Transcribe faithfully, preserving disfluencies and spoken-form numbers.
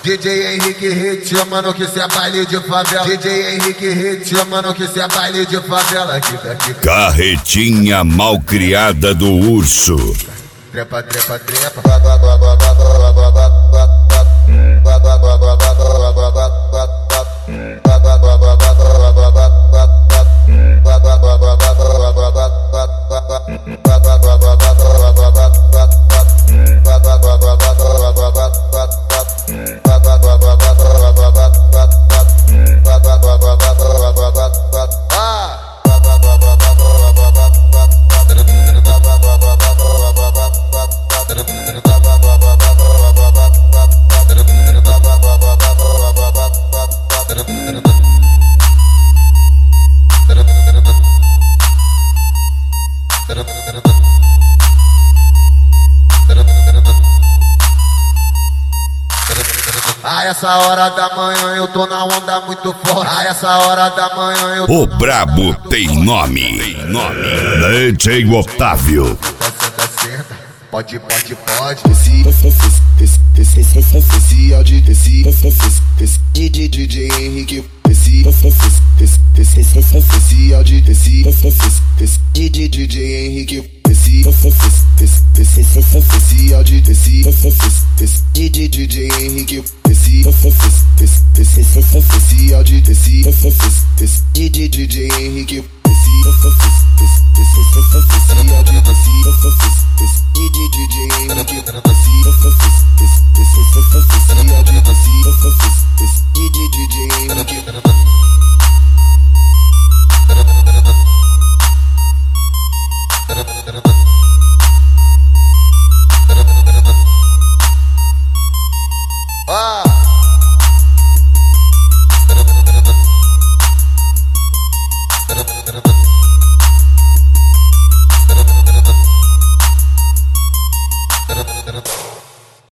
D J Henrique Hit, mano, que cê é baile de favela. D J Henrique Hit, mano, que cê é baile de favela. Carretinha malcriada do urso. Trepa, trepa, trepa. A essa hora da manhã eu tô na onda muito forte. A essa hora da manhã eu tô O brabo tem nome. Tem nome. D J Otávio. Senta, senta, pode, pode, pode. Esse, esse, esse, esse, esse áudio, esse, esse, esse, D J Henrique. Esse, esse, esse, esse, esse áudio, esse, esse, esse, D J Henrique. Esse, esse, esse, esse, esse áudio, esse, esse, esse, D J Henrique. Esse, esse, esse, esse, esse áudio, esse, esse, esse, D J Henrique. Esse, esse, esse, esse